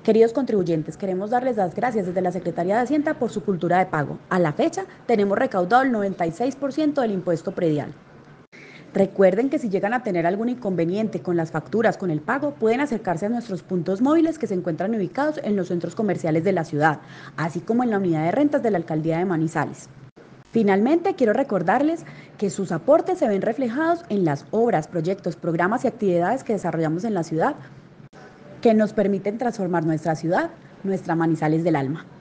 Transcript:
Queridos contribuyentes, queremos darles las gracias desde la Secretaría de Hacienda por su cultura de pago. A la fecha, tenemos recaudado el 96% del impuesto predial. Recuerden que si llegan a tener algún inconveniente con las facturas, con el pago, pueden acercarse a nuestros puntos móviles que se encuentran ubicados en los centros comerciales de la ciudad, así como en la unidad de rentas de la Alcaldía de Manizales. Finalmente, quiero recordarles que sus aportes se ven reflejados en las obras, proyectos, programas y actividades que desarrollamos en la ciudad, que nos permiten transformar nuestra ciudad, nuestra Manizales del alma.